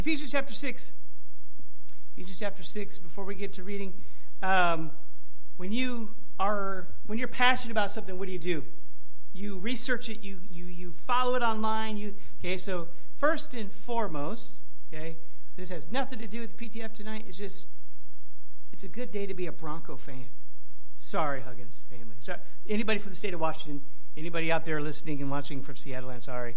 Ephesians chapter 6. Ephesians chapter 6, before we get to reading, when you're passionate about something, what do? You research it, you follow it online. So first and foremost, okay, this has nothing to do with PTF tonight. It's a good day to be a Bronco fan. Sorry, Huggins family. Sorry. Anybody from the state of Washington, anybody out there listening and watching from Seattle, I'm sorry.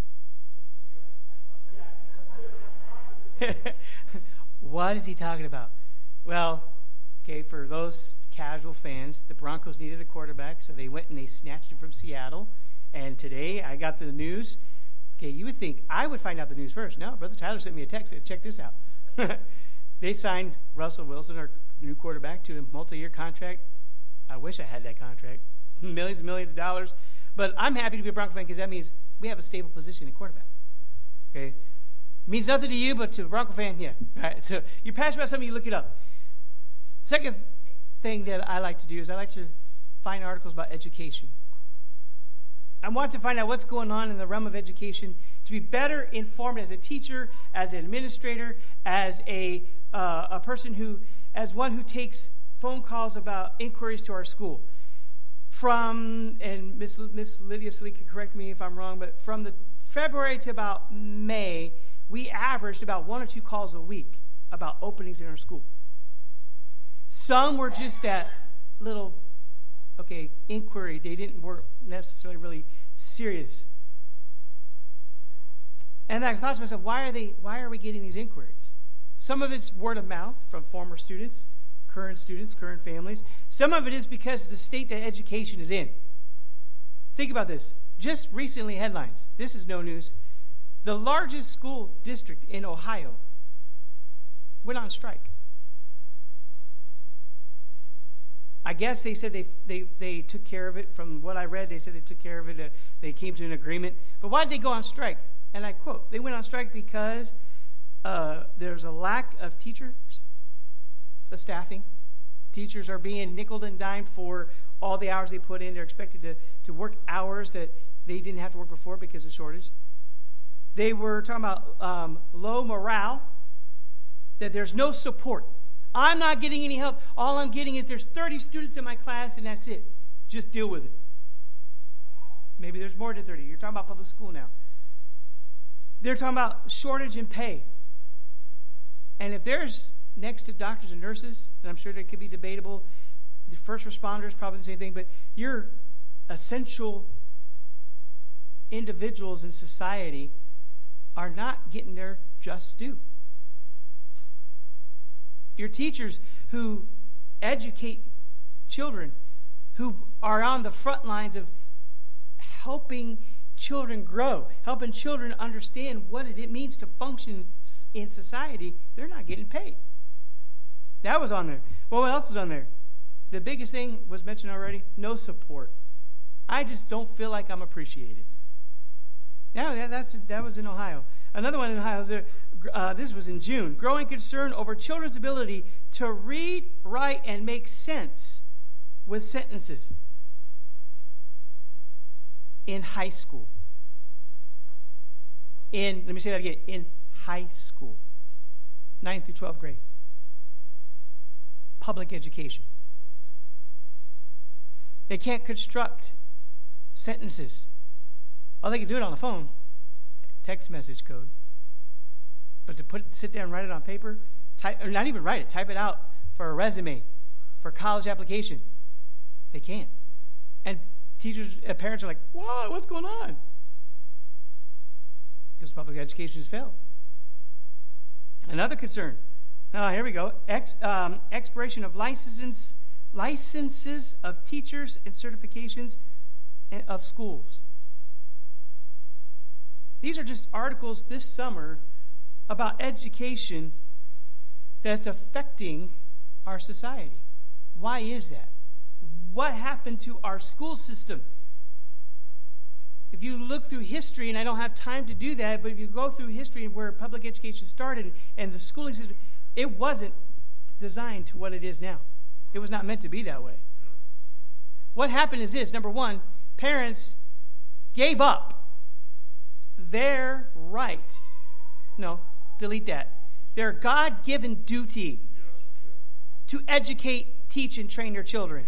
What is he talking about? Well, okay, for those casual fans, the Broncos needed a quarterback, so they went and they snatched him from Seattle. And today I got the news. Okay, you would think I would find out the news first. No, Brother Tyler sent me a text. Said, check this out. They signed Russell Wilson, our new quarterback, to a multi-year contract. I wish I had that contract. Millions and millions of dollars. But I'm happy to be a Bronco fan because that means we have a stable position in quarterback. Okay? Means nothing to you, but to a Bronco fan, yeah. All right, so you're passionate about something, you look it up. Second thing that I like to do is I like to find articles about education. I want to find out what's going on in the realm of education to be better informed as a teacher, as an administrator, as a person as one who takes phone calls about inquiries to our school. And Miss Lydia Sleek can correct me if I'm wrong, but from the February to about May, we averaged about 1 or 2 calls a week about openings in our school. Some were just that little, inquiry. They weren't necessarily really serious. And I thought to myself, why are we getting these inquiries? Some of it's word of mouth from former students, current families. Some of it is because of the state that education is in. Think about this. Just recently, headlines. This is no news. The largest school district in Ohio went on strike. I guess they said they took care of it. From what I read, they said they took care of it. They came to an agreement. But why did they go on strike? And I quote, they went on strike because there's a lack of teachers, the staffing. Teachers are being nickeled and dimed for all the hours they put in. They're expected to work hours that they didn't have to work before because of shortage. They were talking about low morale, that there's no support. I'm not getting any help. All I'm getting is there's 30 students in my class and that's it. Just deal with it. Maybe there's more than 30. You're talking about public school now. They're talking about shortage in pay. And if there's next to doctors and nurses, and I'm sure that could be debatable, the first responders, probably the same thing, but you're essential individuals in society are not getting their just due. Your teachers who educate children, who are on the front lines of helping children grow, helping children understand what it means to function in society, they're not getting paid. That was on there. Well, what else is on there? The biggest thing was mentioned already, no support. I just don't feel like I'm appreciated. Now, that was in Ohio. Another one in Ohio was there. This was in June. Growing concern over children's ability to read, write, and make sense with sentences in high school. Let me say that again. In high school. 9th through 12th grade. Public education. They can't construct sentences. Oh, they can do it on the phone. Text message code. But to sit there and write it on paper, or not even write it, type it out for a resume, for a college application, they can't. And teachers, parents are like, "Whoa, what's going on?" Because public education has failed. Another concern. Here we go. Expiration of licenses of teachers and certifications of schools. These are just articles this summer about education that's affecting our society. Why is that? What happened to our school system? If you look through history, and I don't have time to do that, but if you go through history where public education started and the schooling system, it wasn't designed to what it is now. It was not meant to be that way. What happened is this. Number one, parents gave up their right. No, delete that. Their God-given duty to educate, teach, and train their children.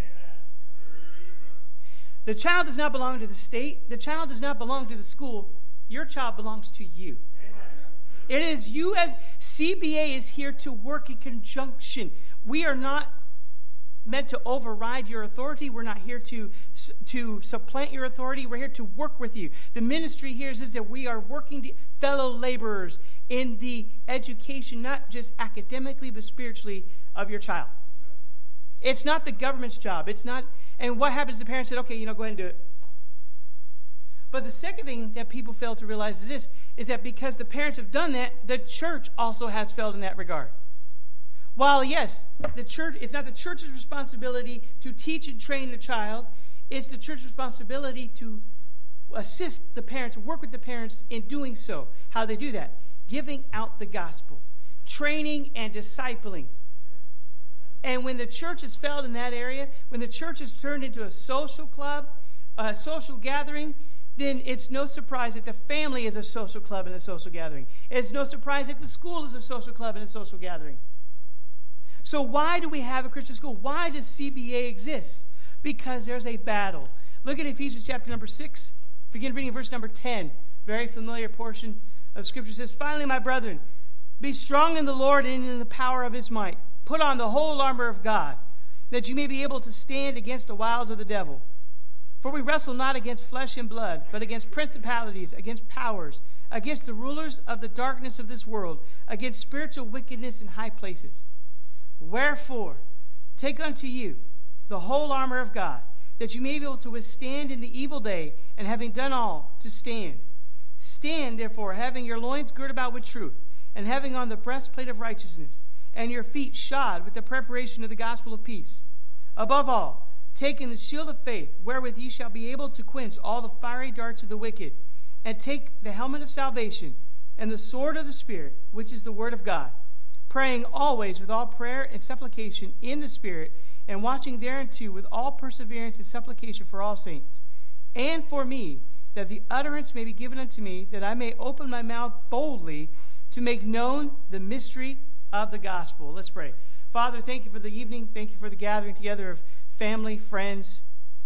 The child does not belong to the state. The child does not belong to the school. Your child belongs to you. It is you as CBA is here to work in conjunction. We are not meant to override your authority. We're not here to supplant your authority. We're here to work with you. The ministry here is that we are working fellow laborers in the education, not just academically, but spiritually, of your child. It's not the government's job. It's not. And what happens? The parents said, okay, go ahead and do it. But the second thing that people fail to realize is this, is that because the parents have done that, the church also has failed in that regard. While, yes, it's not the church's responsibility to teach and train the child, it's the church's responsibility to assist the parents, work with the parents in doing so. How do they do that? Giving out the gospel, training and discipling. And when the church has failed in that area, when the church has turned into a social club, a social gathering, then it's no surprise that the family is a social club and a social gathering. It's no surprise that the school is a social club and a social gathering. So why do we have a Christian school? Why does CBA exist? Because there's a battle. Look at Ephesians chapter number 6. Begin reading verse number 10. Very familiar portion of Scripture. It says, finally, my brethren, be strong in the Lord and in the power of his might. Put on the whole armor of God, that you may be able to stand against the wiles of the devil. For we wrestle not against flesh and blood, but against principalities, against powers, against the rulers of the darkness of this world, against spiritual wickedness in high places. Wherefore, take unto you the whole armor of God, that you may be able to withstand in the evil day, and having done all, to stand. Stand, therefore, having your loins girt about with truth, and having on the breastplate of righteousness, and your feet shod with the preparation of the gospel of peace. Above all, taking the shield of faith, wherewith ye shall be able to quench all the fiery darts of the wicked, and take the helmet of salvation, and the sword of the Spirit, which is the word of God, praying always with all prayer and supplication in the Spirit, and watching thereunto with all perseverance and supplication for all saints, and for me, that the utterance may be given unto me, that I may open my mouth boldly to make known the mystery of the gospel. Let's pray. Father, thank you for the evening. Thank you for the gathering together of family, friends,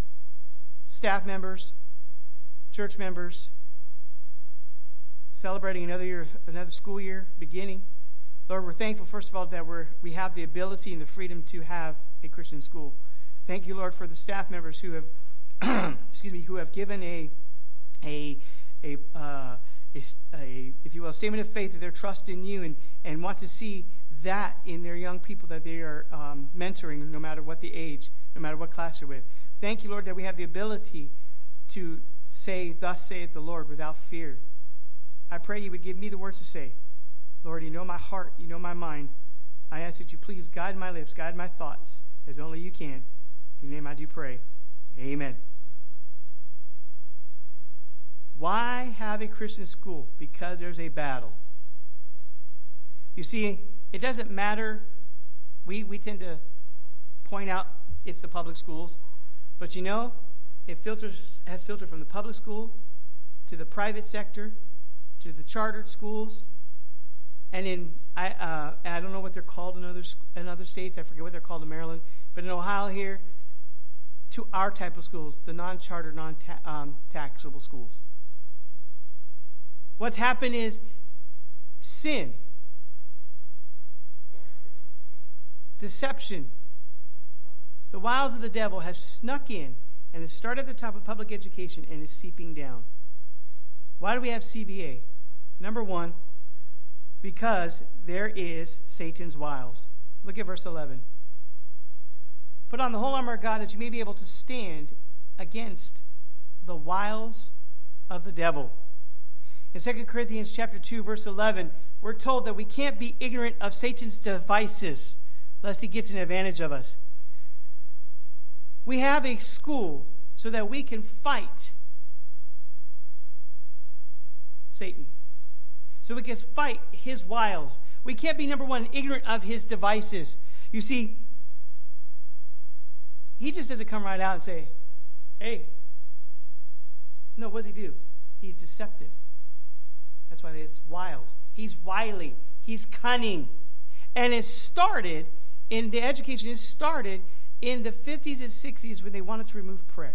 staff members, church members, celebrating another school year beginning. Lord, we're thankful, first of all, that we have the ability and the freedom to have a Christian school. Thank you, Lord, for the staff members who have, who have given a if you will, statement of faith of their trust in you, and want to see that in their young people that they are mentoring, no matter what the age, no matter what class they're with. Thank you, Lord, that we have the ability to say, thus saith the Lord, without fear. I pray you would give me the words to say. Lord, you know my heart, you know my mind. I ask that you please guide my lips, guide my thoughts, as only you can. In your name I do pray. Amen. Why have a Christian school? Because there's a battle. You see, it doesn't matter. We tend to point out it's the public schools. But it has filtered from the public school to the private sector to the chartered schools. And I don't know what they're called in other states. I forget what they're called in Maryland. But in Ohio here, to our type of schools, the non-chartered, non-taxable schools. What's happened is sin, deception, the wiles of the devil has snuck in and has started at the top of public education and is seeping down. Why do we have CBA? Number one, because there is Satan's wiles. Look at verse 11. Put on the whole armor of God that you may be able to stand against the wiles of the devil. In 2 Corinthians chapter 2, verse 11, we're told that we can't be ignorant of Satan's devices, lest he gets an advantage of us. We have a school so that we can fight Satan. So we can fight his wiles. We can't be, number one, ignorant of his devices. You see, he just doesn't come right out and say, hey. No, what does he do? He's deceptive. That's why it's wiles. He's wily. He's cunning. And it started in the education, it started in the 50s and 60s when they wanted to remove prayer.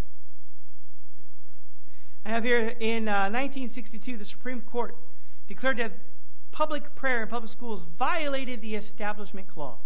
I have here in 1962, the Supreme Court declared that public prayer in public schools violated the Establishment Clause.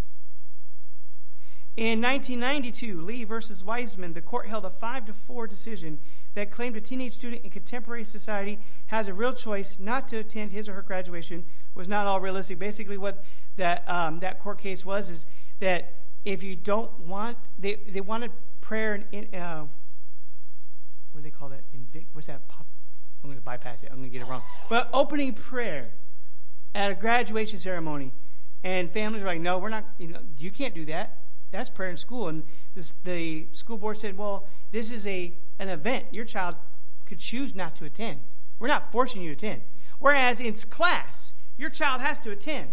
In 1992, Lee versus Wiseman, the court held a 5-4 decision that claimed a teenage student in contemporary society has a real choice not to attend his or her graduation was not all realistic. Basically, what that court case was is that if you don't want, they wanted prayer in what do they call that? What's that? I'm going to bypass it. I'm going to get it wrong. But opening prayer at a graduation ceremony, and families were like, "No, we're not. You can't do that. That's prayer in school." And the school board said, "Well, this is an event. Your child could choose not to attend. We're not forcing you to attend. Whereas in class, your child has to attend.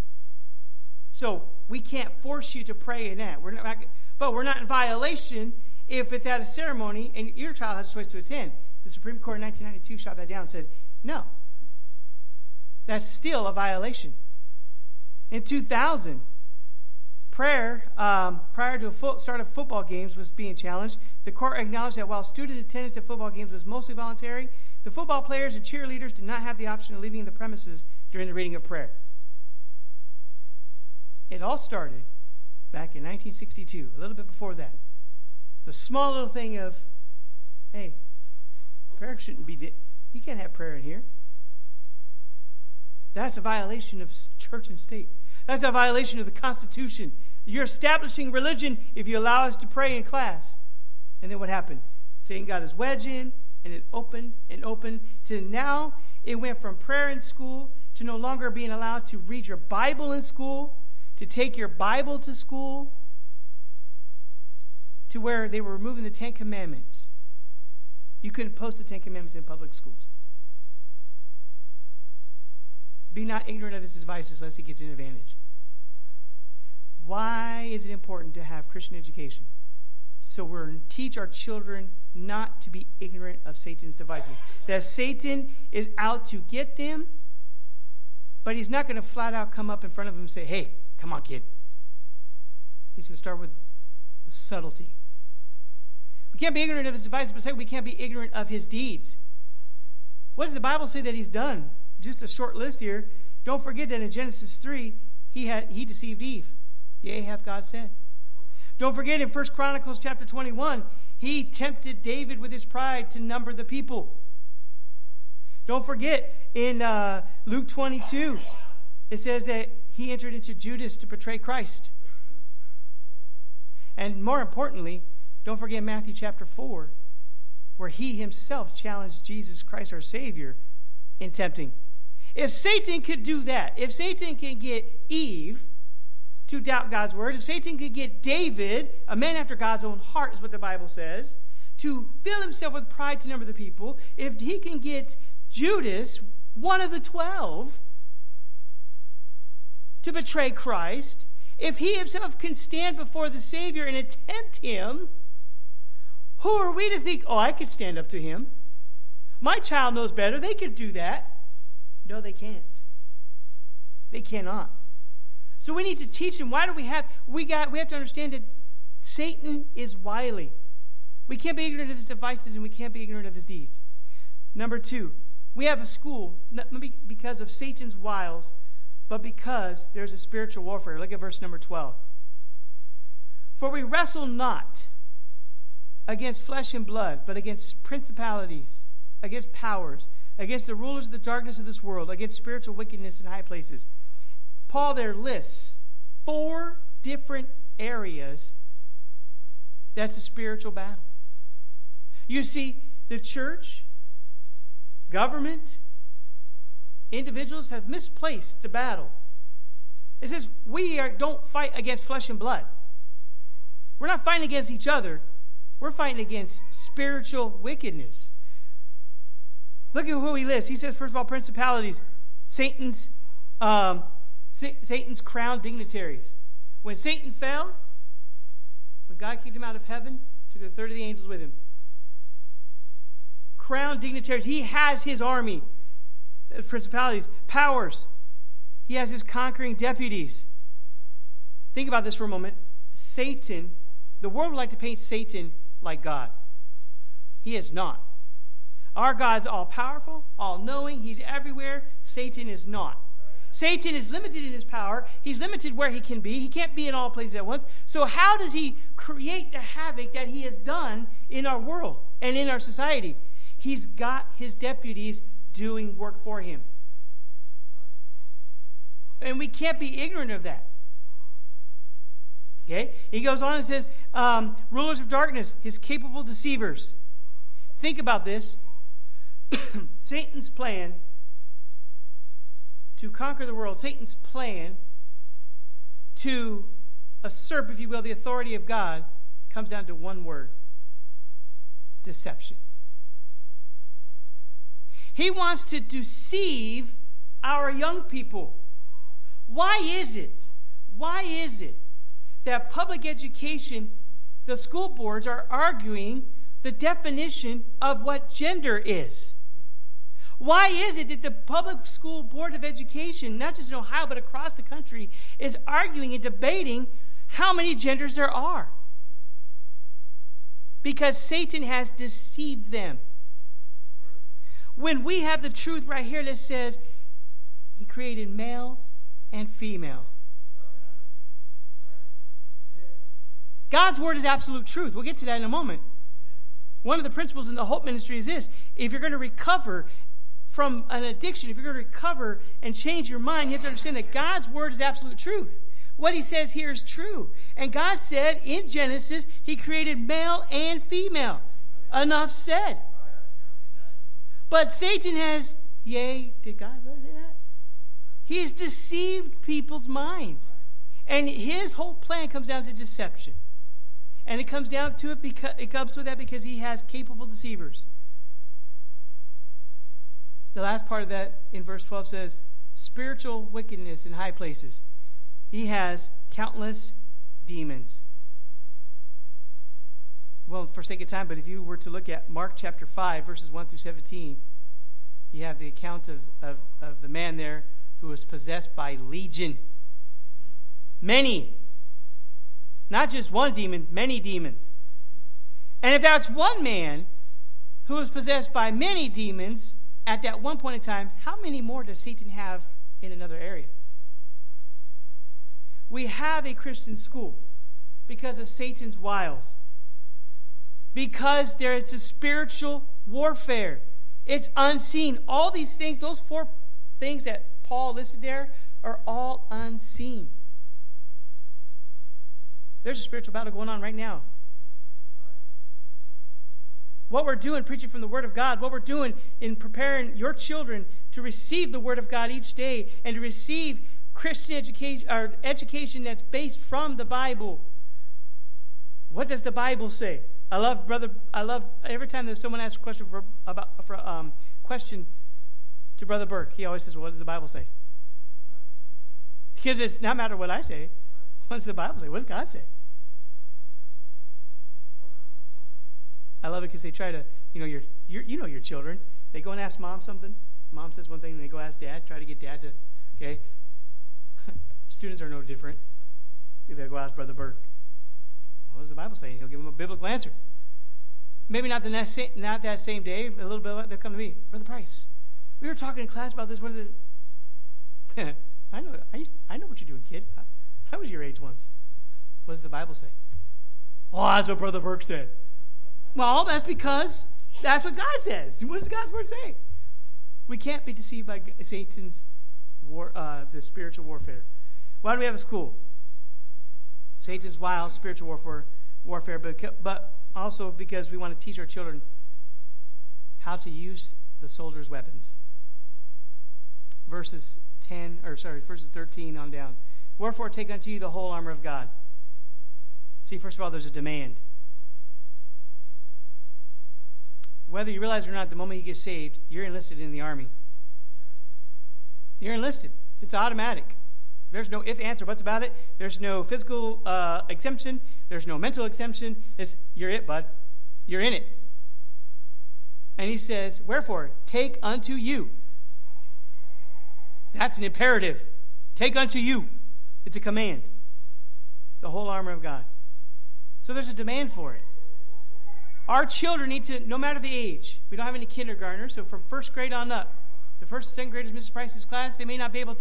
So we can't force you to pray in that. But we're not in violation if it's at a ceremony and your child has a choice to attend." The Supreme Court in 1992 shot that down and said, "No, that's still a violation." In 2000, prayer prior to start of football games was being challenged. The court acknowledged that while student attendance at football games was mostly voluntary, the football players and cheerleaders did not have the option of leaving the premises during the reading of prayer. It all started back in 1962, a little bit before that. The small little thing of, hey, prayer shouldn't be, you can't have prayer in here. That's a violation of church and state. That's a violation of the Constitution. You're establishing religion if you allow us to pray in class. And then what happened? Satan got his wedge in, and it opened and opened to now it went from prayer in school to no longer being allowed to read your Bible in school, to take your Bible to school, to where they were removing the 10 Commandments. You couldn't post the 10 Commandments in public schools. Be not ignorant of his devices, lest he gets an advantage. Why is it important to have Christian education? So we're to teach our children not to be ignorant of Satan's devices. That Satan is out to get them, but he's not going to flat out come up in front of them and say, "Hey, come on, kid." He's going to start with the subtlety. We can't be ignorant of his devices, but second, we can't be ignorant of his deeds. What does the Bible say that he's done? Just a short list here. Don't forget that in Genesis 3, he deceived Eve. Yea, hath God said. Don't forget in 1 Chronicles chapter 21, he tempted David with his pride to number the people. Don't forget in Luke 22, it says that he entered into Judas to betray Christ. And more importantly, don't forget Matthew chapter 4, where he himself challenged Jesus Christ, our Savior, in tempting. If Satan could do that, if Satan can get Eve to doubt God's word, if Satan could get David, a man after God's own heart is what the Bible says, to fill himself with pride to number the people, if he can get Judas, one of the 12, to betray Christ, if he himself can stand before the Savior and tempt him, who are we to think, "Oh, I could stand up to him. My child knows better. They could do that." No, they can't. They cannot. So we need to teach them. Why do we have to understand that Satan is wily. We can't be ignorant of his devices, and we can't be ignorant of his deeds. Number 2, we have a school, not because of Satan's wiles, but because there's a spiritual warfare. Look at verse number 12. For we wrestle not against flesh and blood, but against principalities, against powers, against the rulers of the darkness of this world, against spiritual wickedness in high places. Paul there lists 4 different areas that's a spiritual battle. You see, the church, government, individuals have misplaced the battle. It says don't fight against flesh and blood. We're not fighting against each other. We're fighting against spiritual wickedness. Look at who he lists. He says, first of all, principalities, Satan's crowned dignitaries. When Satan fell, when God kicked him out of heaven, took a third of the angels with him. Crowned dignitaries. He has his army. Principalities, powers. he has his conquering deputies. Think about this for a moment. Satan, the world would like to paint Satan like God. He is not. Our God's all-powerful, all-knowing. He's everywhere. Satan is not. Satan is limited in his power. He's limited where he can be. He can't be in all places at once. So how does he create the havoc that he has done in our world and in our society? He's got his deputies doing work for him. And we can't be ignorant of that. Okay? He goes on and says, rulers of darkness, his capable deceivers. Think about this. Satan's plan to conquer the world, Satan's plan to usurp, if you will, the authority of God, comes down to one word: deception. He wants to deceive our young people. Why is it that public education, the school boards are arguing the definition of what gender is? Why is it that the Public School Board of Education, not just in Ohio but across the country, is arguing and debating how many genders there are? Because Satan has deceived them. When we have the truth right here that says he created male and female. God's word is absolute truth. We'll get to that in a moment. One of the principles in the Hope Ministry is this: if you're going to recover from an addiction, if you're going to recover and change your mind, you have to understand that God's word is absolute truth. What he says here is true. And God said in Genesis, he created male and female. Enough said. But Satan has, did God really say that? He has deceived people's minds. And his whole plan comes down to deception. And it comes down to it because it comes with that because he has capable deceivers. The last part of that in verse 12 says, spiritual wickedness in high places. He has countless demons. Well, for sake of time, but if you were to look at Mark chapter 5, verses 1 through 17, you have the account of the man there who was possessed by legion. Many. Not just one demon, many demons. And if that's one man who was possessed by many demons at that one point in time, how many more does Satan have in another area? We have a Christian school because of Satan's wiles. Because there is a spiritual warfare. It's unseen. All these things, those 4 things that Paul listed there, are all unseen. There's a spiritual battle going on right now. What we're doing preaching from the Word of God, what we're doing in preparing your children to receive the Word of God each day and to receive Christian education, or education that's based from the Bible. What does the Bible say? I love every time that someone asks a question question to Brother Burke, he always says, well, what does the Bible say? Because it's not matter what I say. What does the Bible say? What does God say? I love it because they try to, your children. They go and ask mom something. Mom says one thing, and they go ask dad, try to get dad to, okay? Students are no different. They go ask Brother Burke, what does the Bible say? He'll give them a biblical answer. Maybe not that same day, a little bit, they'll come to me, Brother Price, we were talking in class about this. What is it? I know what you're doing, kid. I was your age once. What does the Bible say? Oh, that's what Brother Burke said. Well, that's because that's what God says. What does God's word say? We can't be deceived by Satan's the spiritual warfare. Why do we have a school? Satan's wild spiritual warfare, but also because we want to teach our children how to use the soldier's weapons. Verses 13 on down. Wherefore take unto you the whole armor of God. See, first of all, there's a demand. Whether you realize it or not, the moment you get saved, you're enlisted in the army. You're enlisted. It's automatic. There's no if, ands, or buts about it. There's no physical exemption. There's no mental exemption. You're it, bud. You're in it. And he says, wherefore, take unto you. That's an imperative. Take unto you. It's a command. The whole armor of God. So there's a demand for it. Our children need to, no matter the age, we don't have any kindergartners, so from first grade on up, the first and second grade is Mrs. Price's class, they may not be able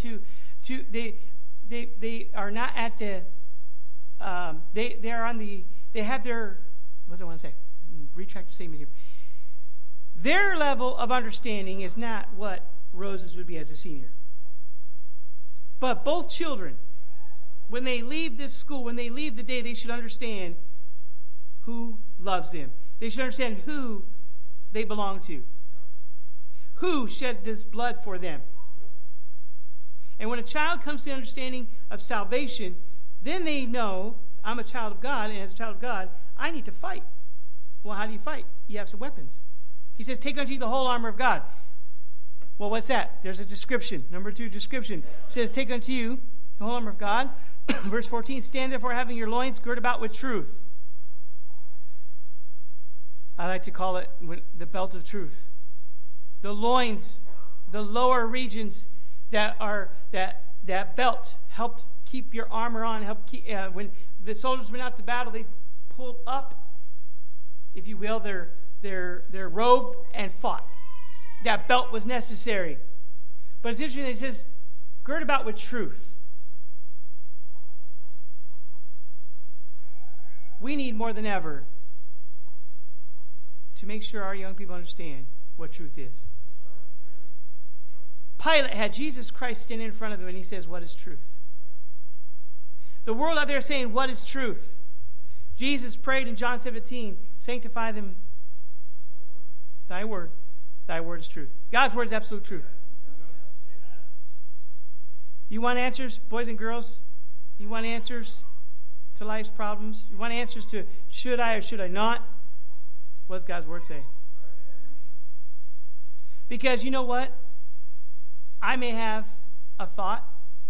they are not at the, they are on the, they have their, what do I want to say? Retract the statement here. Their level of understanding is not what Rose's would be as a senior. But both children, when they leave this school, when they leave the day, they should understand who loves them. They should understand who they belong to. Who shed this blood for them. And when a child comes to the understanding of salvation, then they know, I'm a child of God, and as a child of God, I need to fight. Well, how do you fight? You have some weapons. He says, take unto you the whole armor of God. Well, what's that? There's a description. Number 2, description. It says, take unto you the whole armor of God. Verse 14, stand therefore having your loins girt about with truth. I like to call it the belt of truth. The loins, the lower regions that belt helped keep your armor on, helped keep, when the soldiers went out to battle, they pulled up, if you will, their robe and fought. That belt was necessary. But it's interesting that it says, gird about with truth. We need more than ever to make sure our young people understand what truth is. Pilate had Jesus Christ standing in front of him, and he says, what is truth? The world out there is saying, what is truth? Jesus prayed in John 17, sanctify them. Thy word is truth. God's word is absolute truth. You want answers, boys and girls? You want answers to life's problems? You want answers to should I or should I not? What does God's word say? Because you know what? I may have a thought.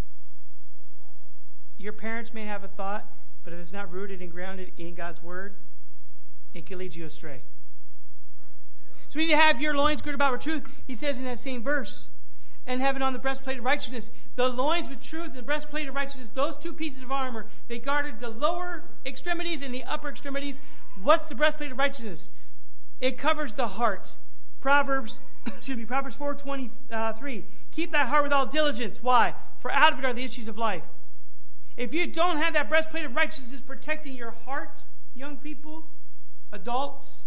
Your parents may have a thought, but if it's not rooted and grounded in God's word, it can lead you astray. So we need to have your loins girded about with truth. He says in that same verse, and having on the breastplate of righteousness. The loins with truth and the breastplate of righteousness, those two pieces of armor, they guarded the lower extremities and the upper extremities. What's the breastplate of righteousness? It covers the heart. Proverbs 4:23. Keep thy heart with all diligence. Why? For out of it are the issues of life. If you don't have that breastplate of righteousness protecting your heart, young people, adults,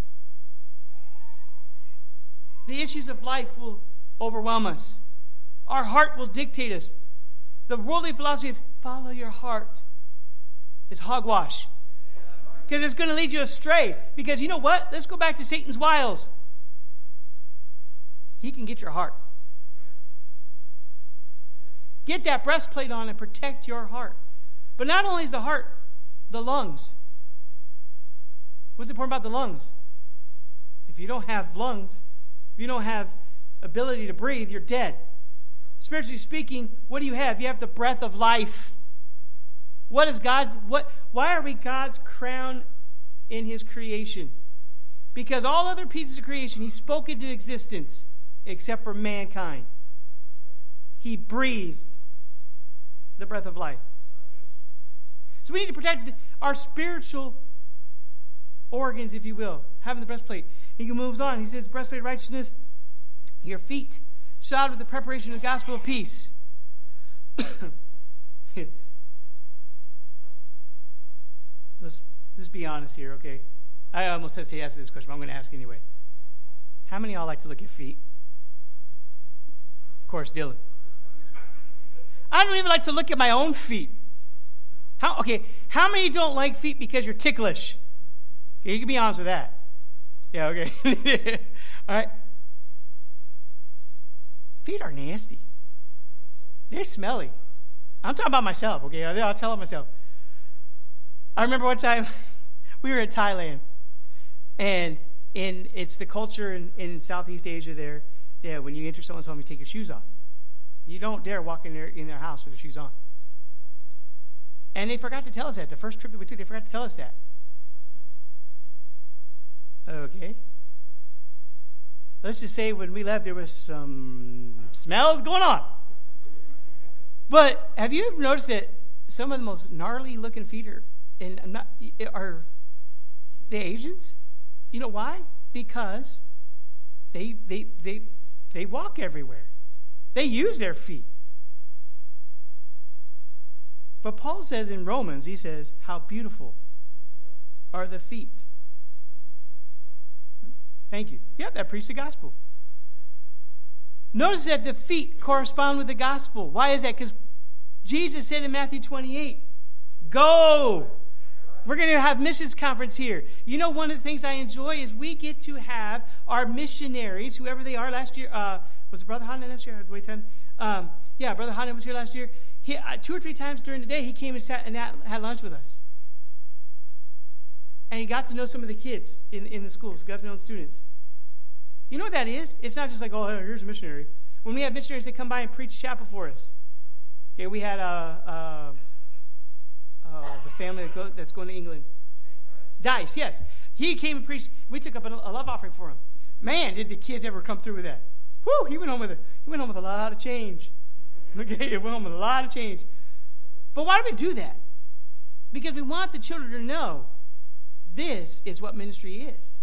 the issues of life will overwhelm us. Our heart will dictate us. The worldly philosophy of follow your heart is hogwash. Because it's going to lead you astray. Because you know what? Let's go back to Satan's wiles. He can get your heart. Get that breastplate on and protect your heart. But not only is the heart, the lungs. What's important about the lungs? If you don't have lungs, if you don't have ability to breathe, you're dead. Spiritually speaking, what do you have? You have the breath of life. What is God's? Why are we God's crown in His creation? Because all other pieces of creation He spoke into existence, except for mankind. He breathed the breath of life. So we need to protect our spiritual organs, if you will, having the breastplate. He moves on. He says, breastplate of righteousness, your feet shod with the preparation of the gospel of peace. Let's be honest here, okay? I almost hesitate to ask this question, but I'm going to ask anyway. How many of y'all like to look at feet? Of course, Dylan. I don't even like to look at my own feet. How many don't like feet because you're ticklish? Okay, you can be honest with that. Yeah, okay. All right. Feet are nasty. They're smelly. I'm talking about myself, okay? I'll tell it myself. I remember one time we were in Thailand, and it's the culture in Southeast Asia there. Yeah, when you enter someone's home, you take your shoes off. You don't dare walk in their house with your shoes on. And they forgot to tell us that. The first trip that we took, they forgot to tell us that. Okay. Let's just say when we left, there was some smells going on. But have you ever noticed that some of the most gnarly looking feet are the Asians? You know why? Because they walk everywhere. They use their feet. But Paul says in Romans, he says, how beautiful are the feet. Thank you. Yeah, that preached the gospel. Notice that the feet correspond with the gospel. Why is that? Because Jesus said in Matthew 28, go. We're going to have missions conference here. You know, one of the things I enjoy is we get to have our missionaries, whoever they are. Last year, was it Brother Hanan last year? I have to wait time. Yeah, Brother Hanan was here last year. He, 2 or 3 times during the day, he came and sat and had lunch with us. And he got to know some of the kids in the schools. He got to know the students. You know what that is? It's not just like, oh, here's a missionary. When we have missionaries, they come by and preach chapel for us. Okay, we had the family that's going to England. Dice, yes. He came and preached. We took up a love offering for him. Man, did the kids ever come through with that? Whew, he went home with a lot of change. Okay, he went home with a lot of change. But why do we do that? Because we want the children to know this is what ministry is.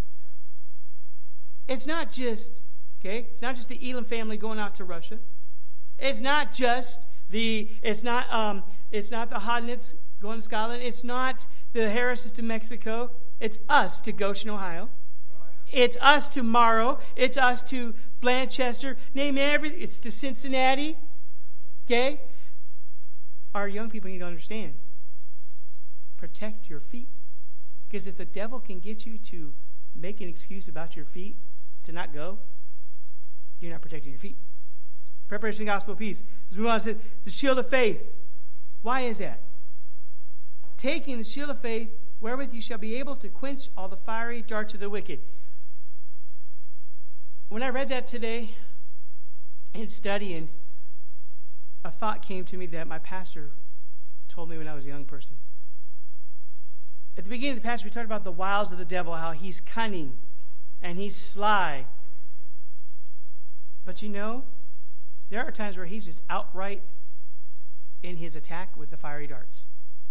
It's not just, it's not just the Elam family going out to Russia. It's not just it's not the Hodnitz going to Scotland. It's not the Harrises to Mexico. It's us to Goshen, Ohio. It's us to Morrow. It's us to Blanchester. It's to Cincinnati. Okay? Our young people need to understand. Protect your feet. Because if the devil can get you to make an excuse about your feet to not go, you're not protecting your feet. Preparation of the gospel of peace. As we want to say, the shield of faith. Why is that? Taking the shield of faith, wherewith you shall be able to quench all the fiery darts of the wicked. When I read that today in studying, a thought came to me that my pastor told me when I was a young person. At the beginning of the passage, we talked about the wiles of the devil, how he's cunning and he's sly. But you know, there are times where he's just outright in his attack with the fiery darts.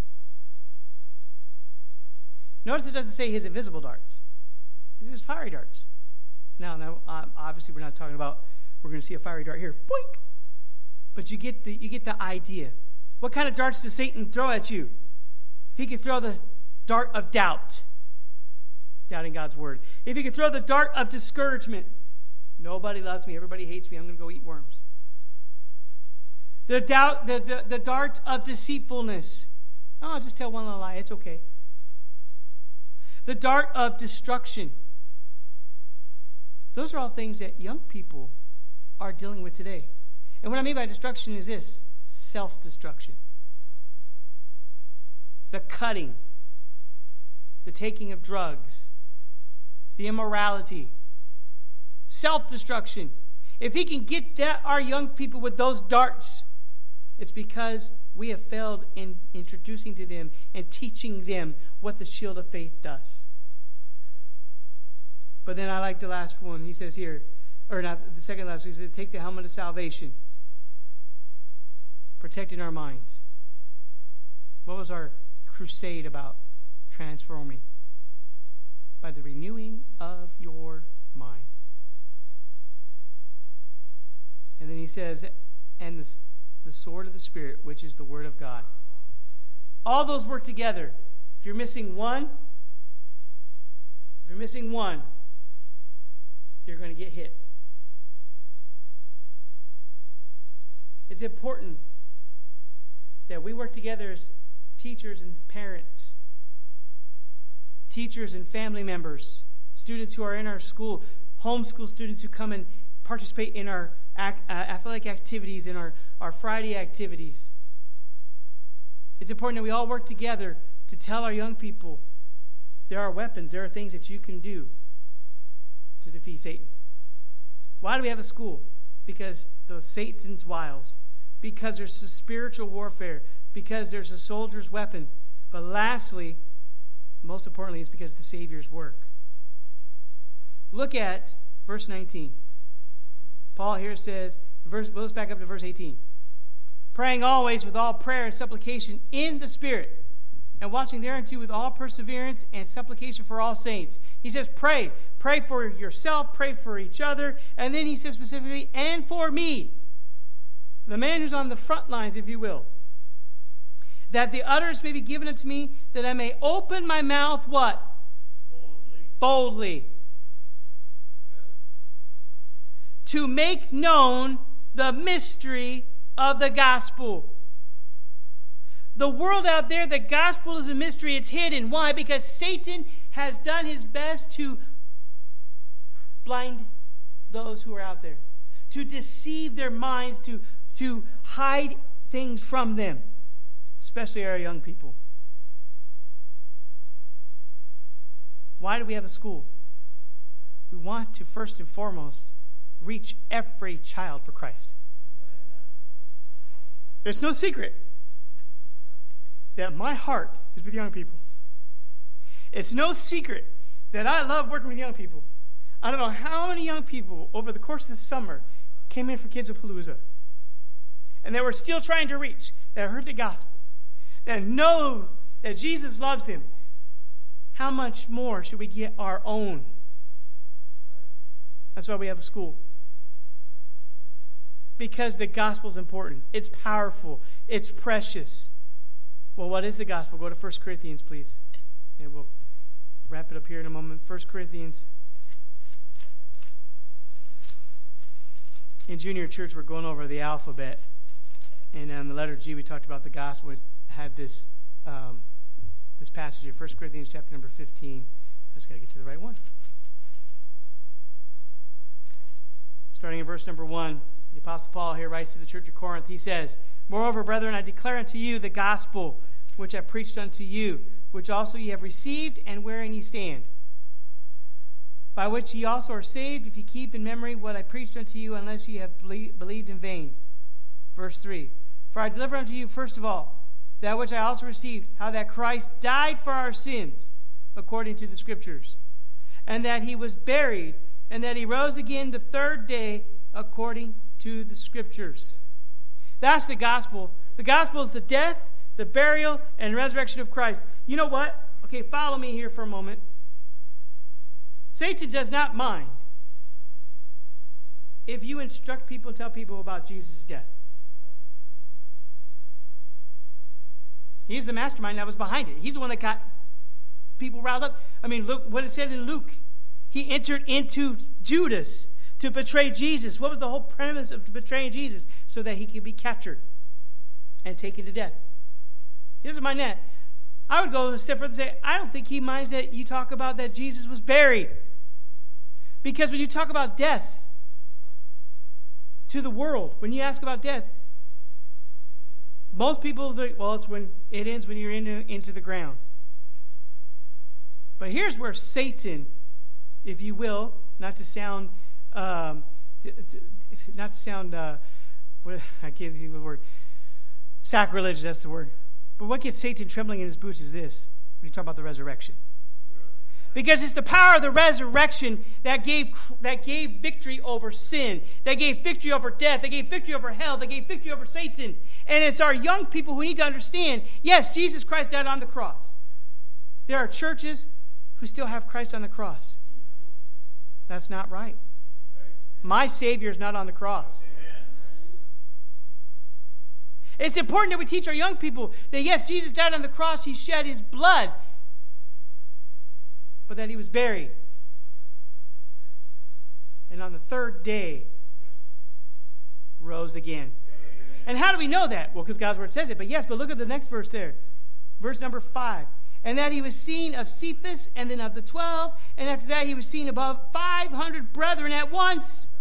Notice it doesn't say his invisible darts. It says fiery darts. Now, obviously we're not talking about we're going to see a fiery dart here. Boink! But you get the idea. What kind of darts does Satan throw at you? If he could throw the dart of doubt, doubting God's word. If he could throw the dart of discouragement, nobody loves me, everybody hates me, I'm going to go eat worms. The dart of deceitfulness. Oh, I'll just tell one little lie, it's okay. The dart of destruction. Those are all things that young people are dealing with today. And what I mean by destruction is this: self-destruction. The cutting, the taking of drugs, the immorality, self-destruction. If he can get our young people with those darts, it's because we have failed in introducing to them and teaching them what the shield of faith does. But then I like the last one. He says here, or not the second last one, he says, take the helmet of salvation. Protecting our minds. What was our crusade about? Transforming. By the renewing of your mind. And then he says, and the sword of the Spirit, which is the Word of God. All those work together. If you're missing one, you're going to get hit. It's important that we work together as teachers and parents, teachers and family members, students who are in our school, homeschool students who come and participate in our athletic activities, in our Friday activities. It's important that we all work together to tell our young people there are weapons, there are things that you can do to defeat Satan. Why do we have a school? Because the Satan's wiles. Because there's a spiritual warfare. Because there's a soldier's weapon. But lastly, most importantly, is because of the Savior's work. Look at verse 19. Paul here says, let's back up to verse 18. praying always with all prayer and supplication in the Spirit, and watching thereunto with all perseverance and supplication for all saints. He says, pray. Pray for yourself, pray for each other, and then he says specifically, and for me, the man who's on the front lines, if you will, that the utterance may be given unto me, that I may open my mouth, what? Boldly. To make known the mystery of the gospel. The world out there, the gospel is a mystery. It's hidden. Why? Because Satan has done his best to blind those who are out there, to deceive their minds, to hide things from them, especially our young people. Why do we have a school? We want to first and foremost reach every child for Christ. There's no secret that my heart is with young people. It's no secret that I love working with young people. I don't know how many young people over the course of this summer came in for Kids of Palooza, and they were still trying to reach, that heard the gospel, that know that Jesus loves them. How much more should we get our own? That's why we have a school. Because the gospel is important. It's powerful. It's precious. Well, what is the gospel? Go to 1 Corinthians, please. And we'll wrap it up here in a moment. 1 Corinthians. In junior church, we're going over the alphabet. And on the letter G, we talked about the gospel. It had this this passage here, 1 Corinthians chapter number 15. I just got to get to the right one. Starting in verse number 1, the Apostle Paul here writes to the church of Corinth. He says, Moreover, brethren, I declare unto you the gospel which I preached unto you, which also ye have received, and wherein ye stand, by which ye also are saved, if ye keep in memory what I preached unto you, unless ye have believed in vain. Verse 3, For I deliver unto you, first of all, that which I also received, how that Christ died for our sins, according to the Scriptures, and that he was buried, and that he rose again the third day, according to the Scriptures. That's the gospel. The gospel is the death, the burial, and resurrection of Christ. You know what? Okay, follow me here for a moment. Satan does not mind if you instruct people and tell people about Jesus' death. He's the mastermind that was behind it. He's the one that got people riled up. I mean, look what it said in Luke. He entered into Judas to betray Jesus. What was the whole premise of betraying Jesus? So that he could be captured and taken to death. He doesn't mind that. I would go a step further and say, I don't think he minds that you talk about that Jesus was buried. Because when you talk about death to the world, when you ask about death, most people think, well, it's when it ends when you're into the ground. But here's where Satan, if you will, not to sound, I can't think of the word, sacrilegious, that's the word. But what gets Satan trembling in his boots is this, when you talk about the resurrection. Because it's the power of the resurrection that gave victory over sin, that gave victory over death, that gave victory over hell, that gave victory over Satan. And it's our young people who need to understand, yes, Jesus Christ died on the cross. There are churches who still have Christ on the cross. That's not right. My Savior is not on the cross. It's important that we teach our young people that, yes, Jesus died on the cross, he shed his blood, but that he was buried. And on the third day, rose again. And how do we know that? Well, because God's word says it. But yes, but look at the next verse there. Verse number 5. And that he was seen of Cephas, and then of the 12, and after that he was seen above 500 brethren at once.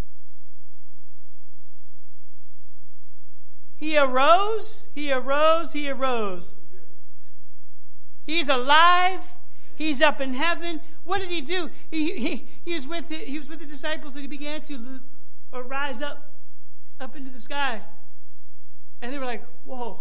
He arose, he arose, he arose. He's alive. He's up in heaven. What did he do? He was with the disciples, and he began to rise up into the sky. And they were like, whoa.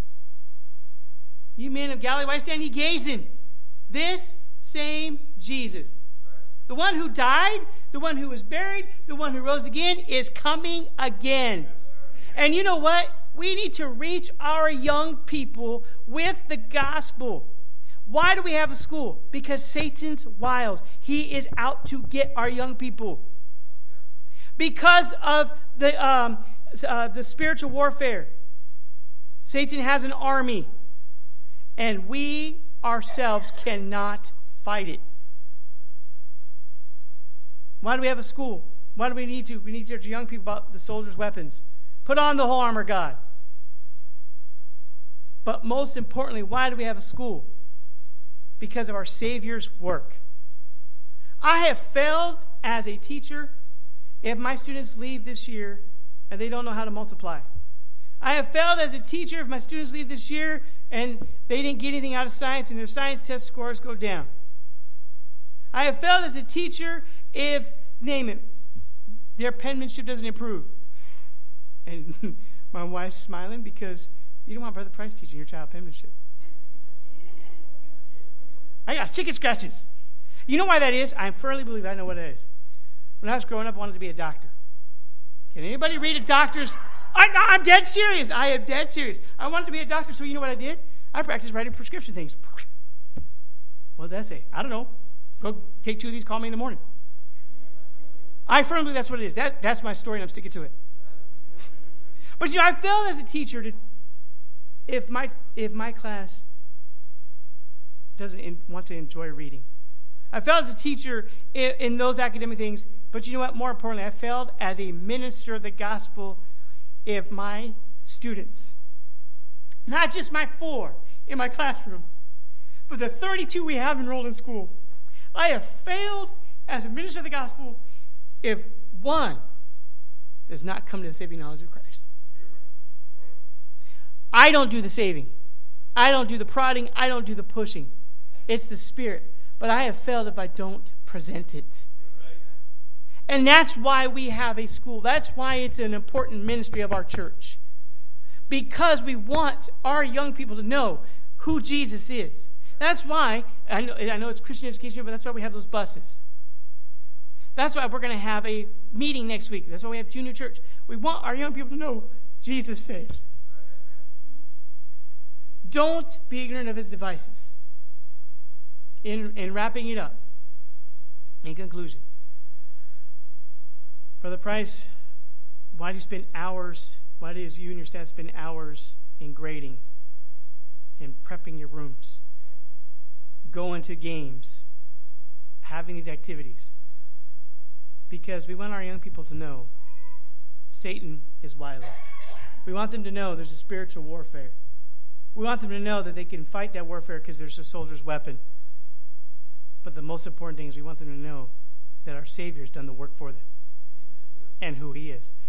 You men of Galilee, why stand ye gazing? This same Jesus, the one who died, the one who was buried, the one who rose again, is coming again. And you know what? We need to reach our young people with the gospel. Why do we have a school? Because Satan's wiles. He is out to get our young people. Because of the spiritual warfare. Satan has an army. And we ourselves cannot fight it. Why do we have a school? Why do we need to? We need to teach young people about the soldier's weapons. Put on the whole armor of God. But most importantly, why do we have a school? Because of our Savior's work. I have failed as a teacher if my students leave this year and they don't know how to multiply. I have failed as a teacher if my students leave this year and they didn't get anything out of science and their science test scores go down. I have failed as a teacher if, name it, their penmanship doesn't improve. And my wife's smiling because you don't want Brother Price teaching your child penmanship. I got chicken scratches. You know why that is? I firmly believe I know what it is. When I was growing up, I wanted to be a doctor. Can anybody read a doctor's... I'm dead serious. I am dead serious. I wanted to be a doctor, so you know what I did? I practiced writing prescription things. What does that say? I don't know. Go take 2 of these, call me in the morning. I firmly believe that's what it is. That's my story, and I'm sticking to it. But I failed as a teacher if my class doesn't want to enjoy reading. I failed as a teacher in those academic things, but you know what? More importantly, I failed as a minister of the gospel if my students, not just my 4 in my classroom, but the 32 we have enrolled in school, I have failed as a minister of the gospel if one does not come to the saving knowledge of Christ. I don't do the saving. I don't do the prodding. I don't do the pushing. It's the Spirit. But I have failed if I don't present it. And that's why we have a school. That's why it's an important ministry of our church. Because we want our young people to know who Jesus is. That's why, I know it's Christian education, but that's why we have those buses. That's why we're going to have a meeting next week. That's why we have junior church. We want our young people to know Jesus saves. Don't be ignorant of his devices. In wrapping it up, in conclusion, Brother Price, why do you and your staff spend hours in grading, in prepping your rooms, going to games, having these activities? Because we want our young people to know Satan is wily. We want them to know there's a spiritual warfare. We want them to know that they can fight that warfare because there's a soldier's weapon. But the most important thing is we want them to know that our Savior's done the work for them and who he is.